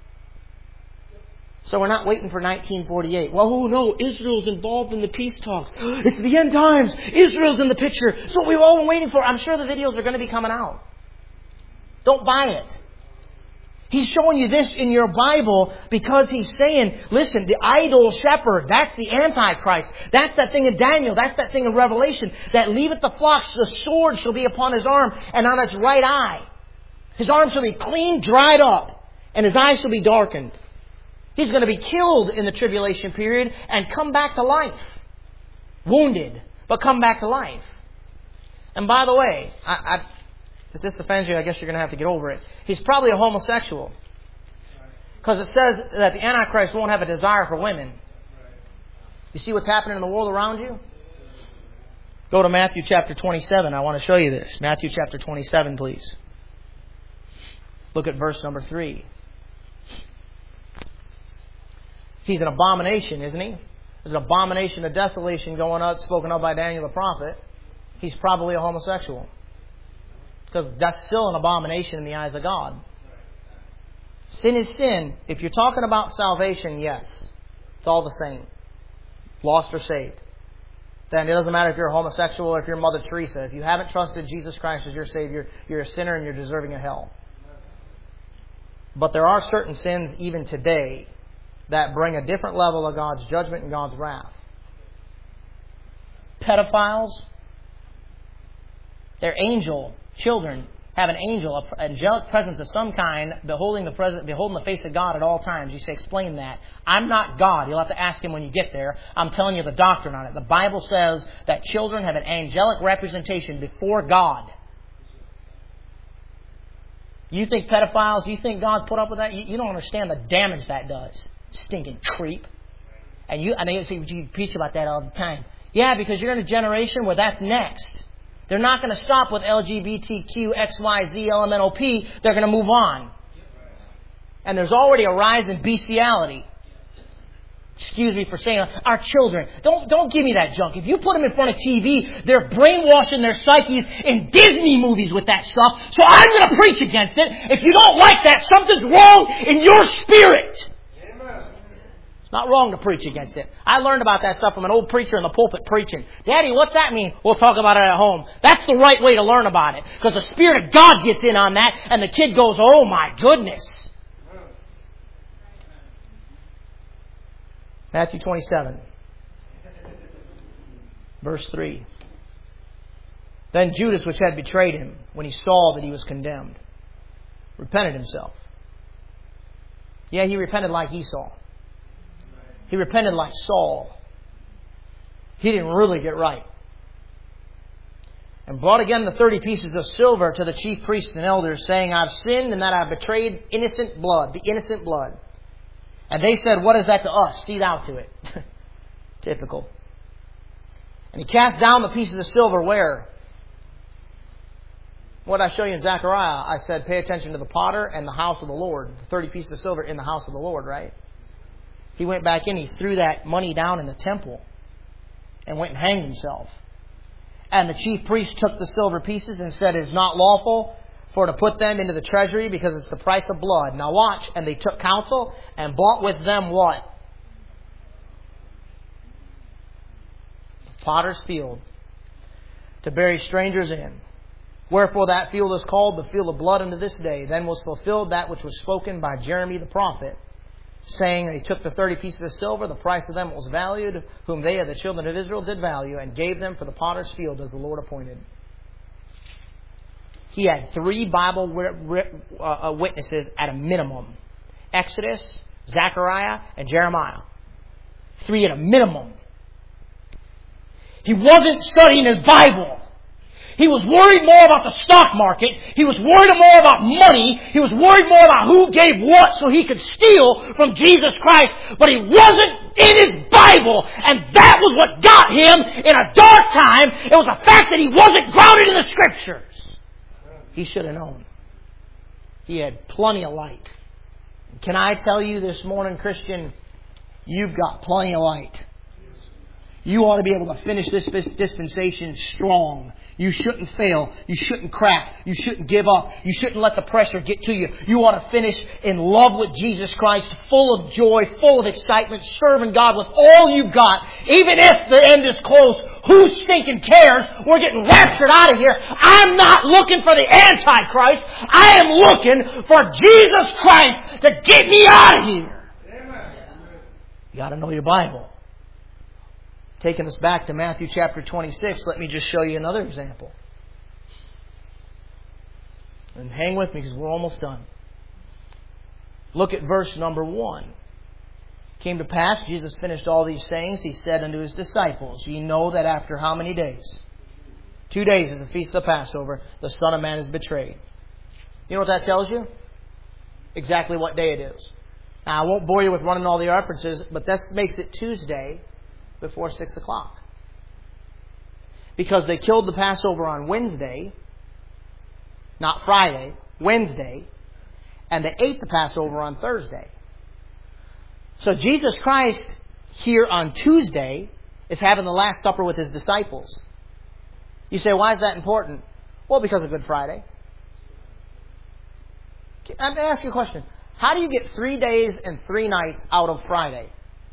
So we're not waiting for 1948. Well, oh no, Israel's involved in the peace talks. It's the end times. Israel's in the picture. It's what we've all been waiting for. I'm sure the videos are going to be coming out. Don't buy it. He's showing you this in your Bible because He's saying, listen, the idol shepherd, that's the Antichrist. That's that thing in Daniel. That's that thing in Revelation. That leaveth the flocks, the sword shall be upon his arm and on his right eye. His arm shall be clean, dried up, and his eyes shall be darkened. He's going to be killed in the tribulation period and come back to life. Wounded, but come back to life. And by the way, If this offends you, I guess you're going to have to get over it. He's probably a homosexual. Because it says that the Antichrist won't have a desire for women. You see what's happening in the world around you? Go to Matthew chapter 27. I want to show you this. Matthew chapter 27, please. Look at verse number 3. He's an abomination, isn't he? There's an abomination of desolation going on, spoken of by Daniel the prophet. He's probably a homosexual. Because that's still an abomination in the eyes of God. Sin is sin. If you're talking about salvation, yes. It's all the same. Lost or saved. Then it doesn't matter if you're a homosexual or if you're Mother Teresa. If you haven't trusted Jesus Christ as your Savior, you're a sinner and you're deserving of hell. But there are certain sins even today that bring a different level of God's judgment and God's wrath. Pedophiles, their angel children have an angel, an angelic presence of some kind, beholding the face of God at all times. You say, explain that. I'm not God. You'll have to ask Him when you get there. I'm telling you the doctrine on it. The Bible says that children have an angelic representation before God. You think pedophiles, you think God put up with that? You don't understand the damage that does. Stinking creep. And I know you preach about that all the time. Yeah, because you're in a generation where that's next. They're not going to stop with LGBTQ, XYZ, LMNOP. They're going to move on. And there's already a rise in bestiality. Excuse me for saying our children. Don't give me that junk. If you put them in front of TV, they're brainwashing their psyches in Disney movies with that stuff. So I'm going to preach against it. If you don't like that, something's wrong in your spirit. It's not wrong to preach against it. I learned about that stuff from an old preacher in the pulpit preaching. Daddy, what's that mean? We'll talk about it at home. That's the right way to learn about it. Because the Spirit of God gets in on that and the kid goes, oh my goodness. Matthew 27. Verse 3. Then Judas, which had betrayed him, when he saw that he was condemned, repented himself. Yeah, he repented like Esau. He repented like Saul. He didn't really get right. And brought again the 30 pieces of silver to the chief priests and elders, saying, I've sinned in that I've betrayed innocent blood, the innocent blood. And they said, what is that to us? See thou to it. Typical. And he cast down the pieces of silver where? What did I show you in Zechariah? I said, pay attention to the potter and the house of the Lord. The 30 pieces of silver in the house of the Lord, right? He went back in, he threw that money down in the temple and went and hanged himself. And the chief priest took the silver pieces and said, it is not lawful for to put them into the treasury because it's the price of blood. Now watch. And they took counsel and bought with them what? The potter's field to bury strangers in. Wherefore that field is called the field of blood unto this day. Then was fulfilled that which was spoken by Jeremy the prophet, saying that he took the 30 pieces of silver, the price of them was valued, whom they of the children of Israel did value, and gave them for the potter's field as the Lord appointed. He had 3 Bible witnesses at a minimum. Exodus, Zechariah, and Jeremiah. 3 at a minimum. He wasn't studying his Bible. He was worried more about the stock market. He was worried more about money. He was worried more about who gave what so he could steal from Jesus Christ. But he wasn't in his Bible. And that was what got him in a dark time. It was the fact that he wasn't grounded in the Scriptures. He should have known. He had plenty of light. Can I tell you this morning, Christian, you've got plenty of light. You ought to be able to finish this dispensation strong. You shouldn't fail. You shouldn't crack. You shouldn't give up. You shouldn't let the pressure get to you. You ought to finish in love with Jesus Christ, full of joy, full of excitement, serving God with all you've got. Even if the end is close, who stinking cares? We're getting raptured out of here. I'm not looking for the Antichrist. I am looking for Jesus Christ to get me out of here. You got to know your Bible. Taking us back to Matthew chapter 26, let me just show you another example. And hang with me because we're almost done. Look at verse number 1. Came to pass, Jesus finished all these sayings. He said unto His disciples, ye know that after how many days? 2 days is the Feast of the Passover. The Son of Man is betrayed. You know what that tells you? Exactly what day it is. Now, I won't bore you with running all the references, but this makes it Tuesday before 6 o'clock. Because they killed the Passover on Wednesday, not Friday, Wednesday, and they ate the Passover on Thursday. So Jesus Christ here on Tuesday is having the Last Supper with His disciples. You say, why is that important? Well, because of Good Friday. I'm going to ask you a question. How do you get 3 days and 3 nights out of Friday?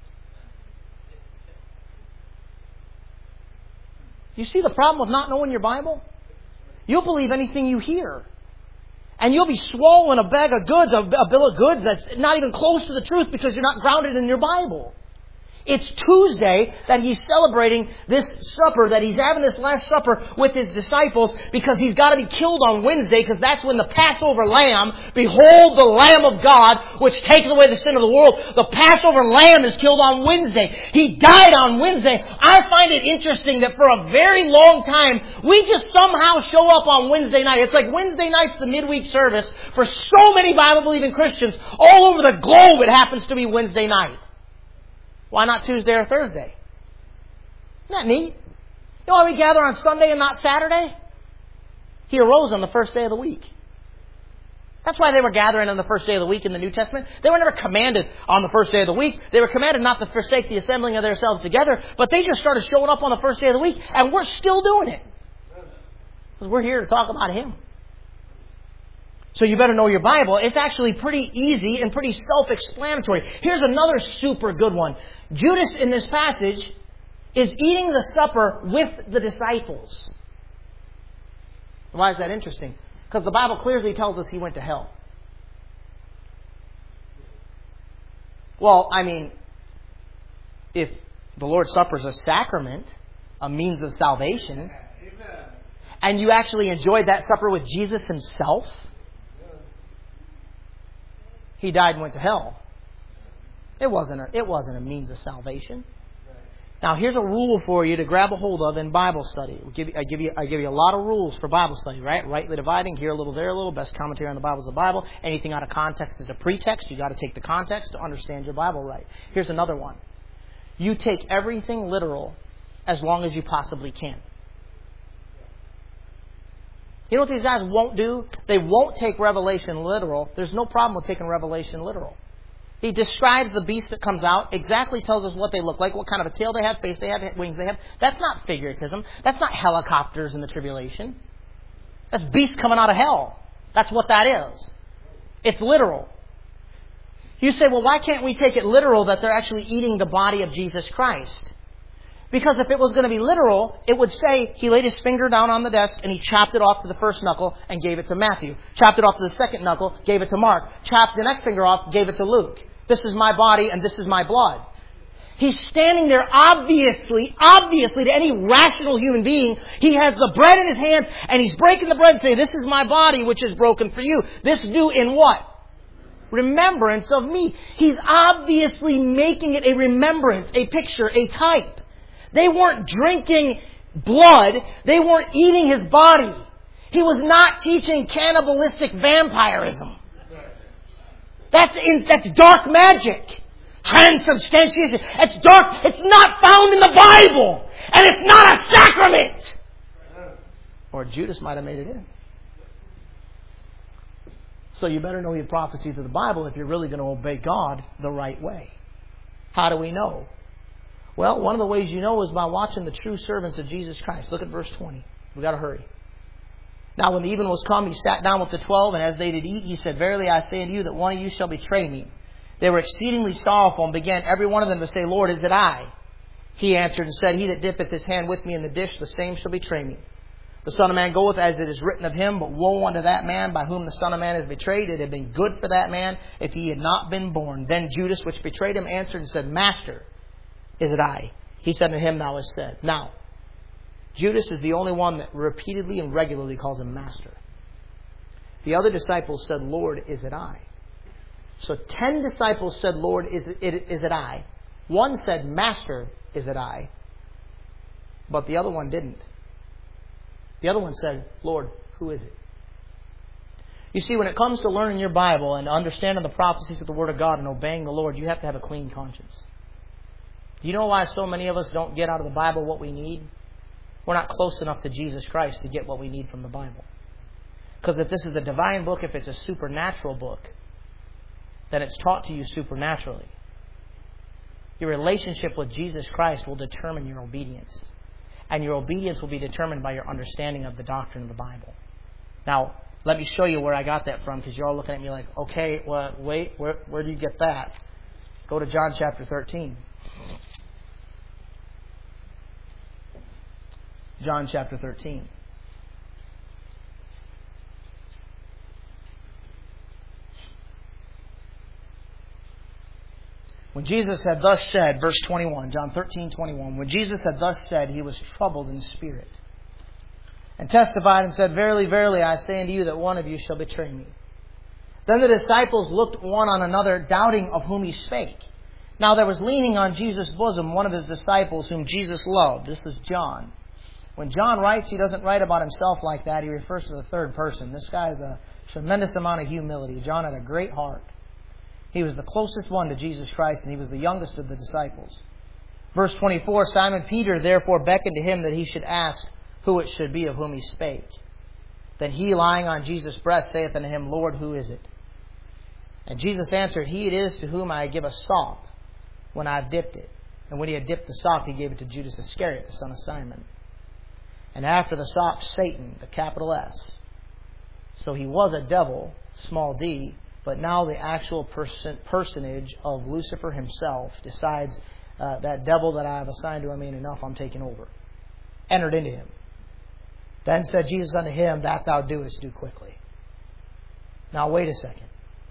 You see the problem with not knowing your Bible? You'll believe anything you hear. And you'll be swallowing a bag of goods, a bill of goods that's not even close to the truth because you're not grounded in your Bible. It's Tuesday that He's celebrating this supper, that He's having this Last Supper with His disciples because He's got to be killed on Wednesday because that's when the Passover Lamb, behold the Lamb of God, which taketh away the sin of the world. The Passover Lamb is killed on Wednesday. He died on Wednesday. I find it interesting that for a very long time, we just somehow show up on Wednesday night. It's like Wednesday night's the midweek service for so many Bible-believing Christians all over the globe. It happens to be Wednesday night. Why not Tuesday or Thursday? Isn't that neat? You know why we gather on Sunday and not Saturday? He arose on the first day of the week. That's why they were gathering on the first day of the week in the New Testament. They were never commanded on the first day of the week. They were commanded not to forsake the assembling of themselves together, but they just started showing up on the first day of the week, and we're still doing it. Because we're here to talk about Him. So you better know your Bible. It's actually pretty easy and pretty self-explanatory. Here's another super good one. Judas in this passage is eating the supper with the disciples. Why is that interesting? Because the Bible clearly tells us he went to hell. Well, I mean, if the Lord's Supper is a sacrament, a means of salvation, and you actually enjoyed that supper with Jesus Himself, He died and went to hell. It wasn't a means of salvation. Now, here's a rule for you to grab a hold of in Bible study. I give you a lot of rules for Bible study, right? Rightly dividing, here a little, there a little. Best commentary on the Bible is the Bible. Anything out of context is a pretext. You got to take the context to understand your Bible right. Here's another one. You take everything literal as long as you possibly can. You know what these guys won't do? They won't take Revelation literal. There's no problem with taking Revelation literal. He describes the beast that comes out, exactly tells us what they look like, what kind of a tail they have, face they have, wings they have. That's not figuratism. That's not helicopters in the tribulation. That's beasts coming out of hell. That's what that is. It's literal. You say, well, why can't we take it literal that they're actually eating the body of Jesus Christ? Because if it was going to be literal, it would say He laid His finger down on the desk and He chopped it off to the first knuckle and gave it to Matthew. Chopped it off to the second knuckle, gave it to Mark. Chopped the next finger off, gave it to Luke. This is my body and this is my blood. He's standing there obviously to any rational human being. He has the bread in His hand and He's breaking the bread and saying, this is my body which is broken for you. This do in what? Remembrance of me. He's obviously making it a remembrance, a picture, a type. They weren't drinking blood. They weren't eating His body. He was not teaching cannibalistic vampirism. That's dark magic. Transubstantiation. It's dark. It's not found in the Bible. And it's not a sacrament. Or Judas might have made it in. So you better know your prophecies of the Bible if you're really going to obey God the right way. How do we know? Well, one of the ways you know is by watching the true servants of Jesus Christ. Look at verse 20. We've got to hurry. Now when the even was come, He sat down with the 12, and as they did eat, He said, verily I say unto you that one of you shall betray me. They were exceedingly sorrowful, and began every one of them to say, Lord, is it I? He answered and said, He that dippeth his hand with me in the dish, the same shall betray me. The Son of Man goeth as it is written of Him, but woe unto that man by whom the Son of Man is betrayed. It had been good for that man if he had not been born. Then Judas, which betrayed Him, answered and said, Master, is it I? He said to him, Thou hast said. Now, Judas is the only one that repeatedly and regularly calls Him Master. The other disciples said, Lord, is it I? So 10 disciples said, Lord, is it I? One said, Master, is it I? But the other one didn't. The other one said, Lord, who is it? You see, when it comes to learning your Bible and understanding the prophecies of the Word of God and obeying the Lord, you have to have a clean conscience. Do you know why so many of us don't get out of the Bible what we need? We're not close enough to Jesus Christ to get what we need from the Bible. Because if this is a divine book, if it's a supernatural book, then it's taught to you supernaturally. Your relationship with Jesus Christ will determine your obedience. And your obedience will be determined by your understanding of the doctrine of the Bible. Now, let me show you where I got that from, because you're all looking at me like, okay, well, wait, where do you get that? Go to John chapter 13. John chapter 13. When Jesus had thus said, verse 21, John 13:21, when Jesus had thus said, he was troubled in spirit, and testified and said, Verily, verily, I say unto you that one of you shall betray me. Then the disciples looked one on another, doubting of whom he spake. Now there was leaning on Jesus' bosom one of his disciples whom Jesus loved. This is John. When John writes, he doesn't write about himself like that. He refers to the third person. This guy has a tremendous amount of humility. John had a great heart. He was the closest one to Jesus Christ, and he was the youngest of the disciples. Verse 24, Simon Peter therefore beckoned to him that he should ask who it should be of whom he spake. Then he, lying on Jesus' breast, saith unto him, Lord, who is it? And Jesus answered, He it is to whom I give a sop when I have dipped it. And when he had dipped the sop, he gave it to Judas Iscariot, the son of Simon. And after the sop, Satan, the capital S. So he was a devil, small d, but now the actual personage of Lucifer himself decides, that devil that I have assigned to him ain't enough, I'm taking over. Entered into him. Then said Jesus unto him, That thou doest, do quickly. Now wait a second.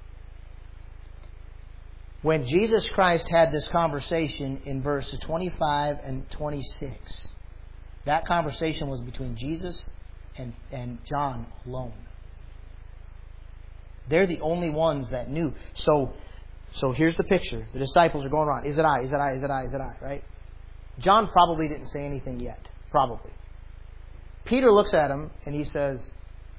When Jesus Christ had this conversation in verses 25 and 26, that conversation was between Jesus and John alone. They're the only ones that knew. So here's the picture. The disciples are going around. Is it I? Is it I? Is it I? Is it I? Right? John probably didn't say anything yet. Probably. Peter looks at him and he says,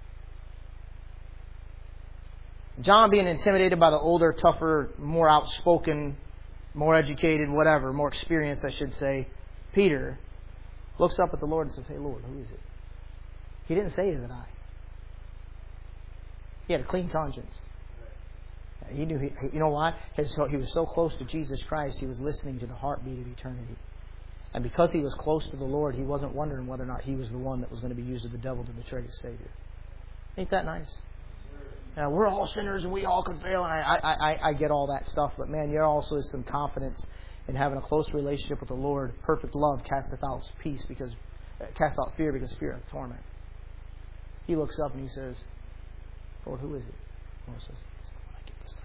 John, being intimidated by the older, tougher, more outspoken, more educated, whatever, more experienced, I should say, Peter looks up at the Lord and says, Hey, Lord, who is it? He didn't say, Is it I? He had a clean conscience. He knew, you know why? He was so close to Jesus Christ, he was listening to the heartbeat of eternity. And because he was close to the Lord, he wasn't wondering whether or not he was the one that was going to be used of the devil to betray his Savior. Ain't that nice? Now, we're all sinners and we all could fail. And I get all that stuff. But man, there also is some confidence in having a close relationship with the Lord. Perfect love casteth out peace cast out fear, because fear hath torment. He looks up and he says, Lord, who is it? The Lord says, It's the one I give the son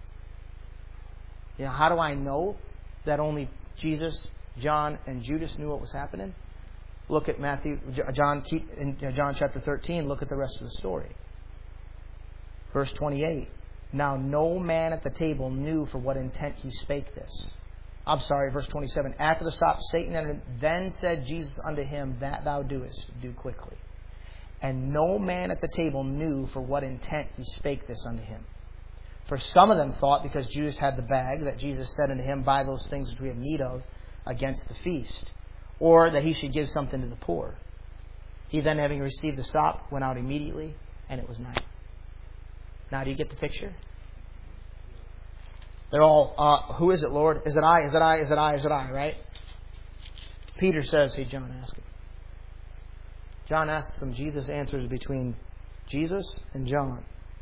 to. How do I know that only Jesus, John, and Judas knew what was happening? Look at John chapter 13. Look at the rest of the story. Verse 28. Now no man at the table knew for what intent he spake this. I'm sorry, verse 27. After the sop, Satan entered. Then said Jesus unto him, That thou doest, do quickly. And no man at the table knew for what intent he spake this unto him. For some of them thought, because Judas had the bag, that Jesus said unto him, Buy those things which we have need of against the feast, or that he should give something to the poor. He then, having received the sop, went out immediately, and it was night. Now, do you get the picture? They're all, who is it, Lord? Is it I? Is it I? Is it I? Is it I? Right? Peter says, Hey, John, ask him. John asks him. Jesus answers between Jesus and John.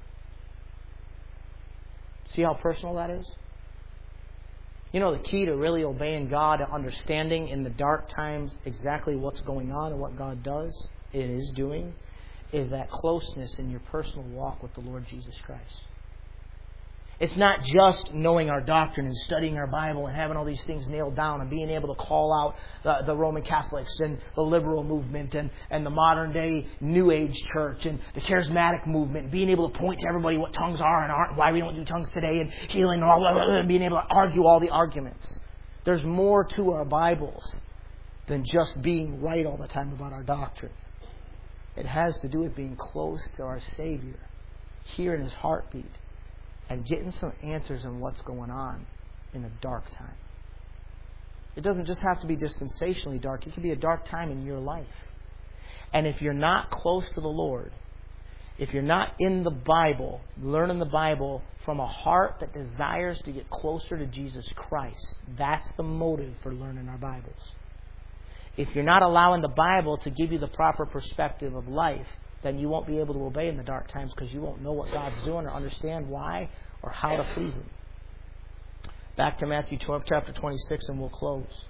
See how personal that is? You know, the key to really obeying God and understanding in the dark times exactly what's going on and what God does, it is doing, is that closeness in your personal walk with the Lord Jesus Christ. It's not just knowing our doctrine and studying our Bible and having all these things nailed down and being able to call out the Roman Catholics and the liberal movement and the modern day New Age church and the charismatic movement, and being able to point to everybody what tongues are and aren't, why we don't do tongues today, and healing and all that, and being able to argue all the arguments. There's more to our Bibles than just being right all the time about our doctrine. It has to do with being close to our Savior, hearing His heartbeat, and getting some answers on what's going on in a dark time. It doesn't just have to be dispensationally dark. It can be a dark time in your life. And if you're not close to the Lord, if you're not in the Bible, learning the Bible from a heart that desires to get closer to Jesus Christ, that's the motive for learning our Bibles. If you're not allowing the Bible to give you the proper perspective of life, then you won't be able to obey in the dark times because you won't know what God's doing or understand why or how to please Him. Back to Matthew chapter 26 and we'll close.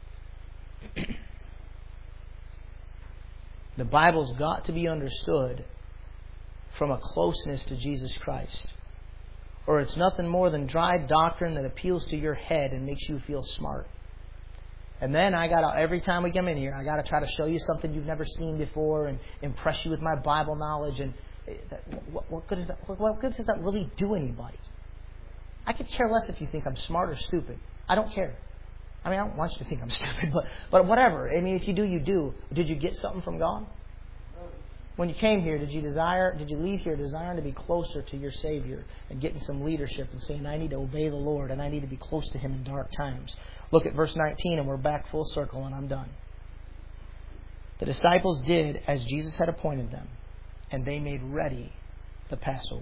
The Bible's got to be understood from a closeness to Jesus Christ. Or it's nothing more than dry doctrine that appeals to your head and makes you feel smart. And then every time we come in here, I got to try to show you something you've never seen before and impress you with my Bible knowledge. And what good is that? What good does that really do anybody? I could care less if you think I'm smart or stupid. I don't care. I mean, I don't want you to think I'm stupid, but whatever. I mean, if you do, you do. Did you get something from God? When you came here, did you leave here desiring to be closer to your Savior and getting some leadership and saying, I need to obey the Lord and I need to be close to Him in dark times? Look at verse 19 and we're back full circle and I'm done. The disciples did as Jesus had appointed them, and they made ready the Passover.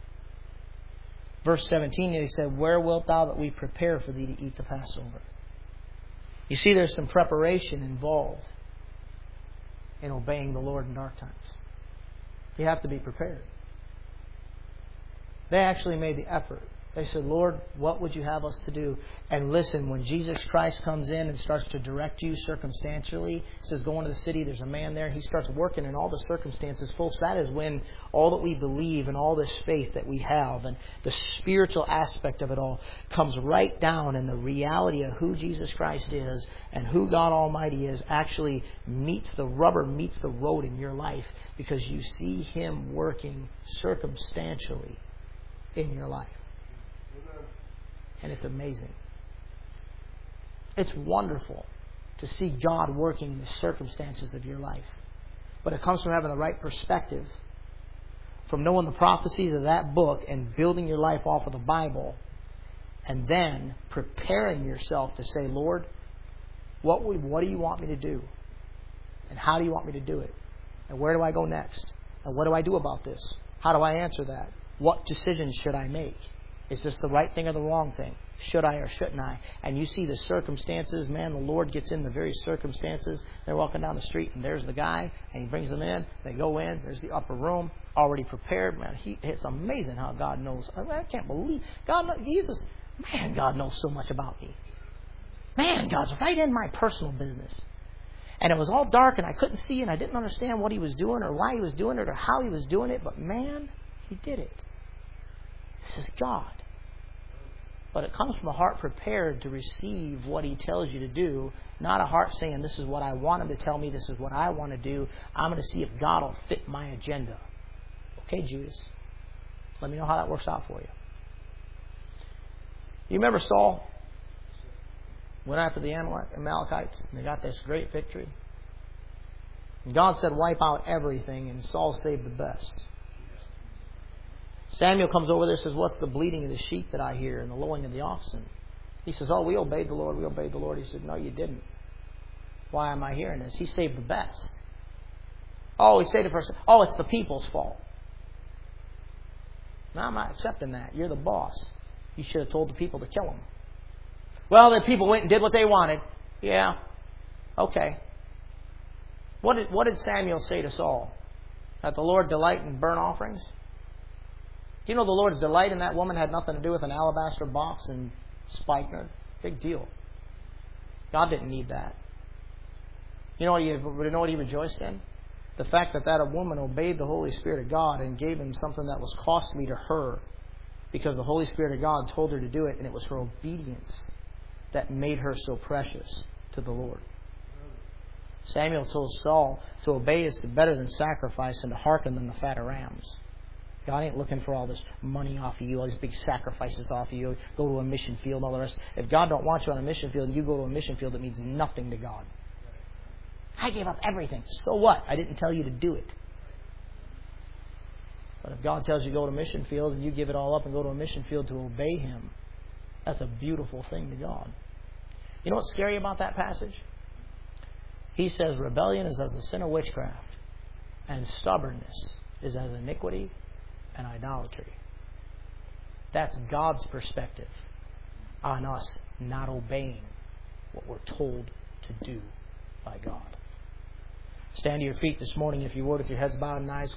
Verse 17, they said, Where wilt thou that we prepare for thee to eat the Passover? You see, there's some preparation involved in obeying the Lord in dark times. You have to be prepared. They actually made the effort. They said, Lord, what would you have us to do? And listen, when Jesus Christ comes in and starts to direct you circumstantially, says, go into the city, there's a man there. He starts working in all the circumstances. Folks, that is when all that we believe and all this faith that we have and the spiritual aspect of it all comes right down, and the reality of who Jesus Christ is and who God Almighty is actually the rubber meets the road in your life, because you see Him working circumstantially in your life. And it's amazing. It's wonderful to see God working in the circumstances of your life. But it comes from having the right perspective, from knowing the prophecies of that book and building your life off of the Bible, and then preparing yourself to say, Lord, what do you want me to do? And how do you want me to do it? And where do I go next? And what do I do about this? How do I answer that? What decisions should I make? Is this the right thing or the wrong thing? Should I or shouldn't I? And you see the circumstances. Man, the Lord gets in the very circumstances. They're walking down the street and there's the guy, and He brings them in. They go in. There's the upper room already prepared. Man, it's amazing how God knows. I can't believe God knows so much about me. Man, God's right in my personal business. And it was all dark and I couldn't see and I didn't understand what He was doing or why He was doing it or how He was doing it. But man, He did it. This is God. But it comes from a heart prepared to receive what He tells you to do, not a heart saying, this is what I want Him to tell me, this is what I want to do. I'm going to see if God will fit my agenda. Okay, Judas. Let me know how that works out for you. You remember Saul? Went after the Amalekites, and they got this great victory. And God said, wipe out everything, and Saul saved the best. Samuel comes over there and says, what's the bleating of the sheep that I hear and the lowing of the oxen? He says, we obeyed the Lord, we obeyed the Lord. He said, no, you didn't. Why am I hearing this? He saved the best. He saved the person. It's the people's fault. No, I'm not accepting that. You're the boss. You should have told the people to kill him. Well, the people went and did what they wanted. Yeah. Okay. What did Samuel say to Saul? That the Lord delight in burnt offerings? Do you know the Lord's delight in that woman had nothing to do with an alabaster box and spikenard? Big deal. God didn't need that. You know what He rejoiced in? The fact that a woman obeyed the Holy Spirit of God and gave Him something that was costly to her, because the Holy Spirit of God told her to do it, and it was her obedience that made her so precious to the Lord. Samuel told Saul to obey is better than sacrifice, and to hearken than the fat of rams. God ain't looking for all this money off of you, all these big sacrifices off of you, go to a mission field, all the rest. If God don't want you on a mission field and you go to a mission field, it means nothing to God. I gave up everything. So what? I didn't tell you to do it. But if God tells you to go to a mission field and you give it all up and go to a mission field to obey Him, that's a beautiful thing to God. You know what's scary about that passage? He says rebellion is as the sin of witchcraft, and stubbornness is as iniquity and idolatry. That's God's perspective on us not obeying what we're told to do by God. Stand to your feet this morning, if you would, with your heads bowed and eyes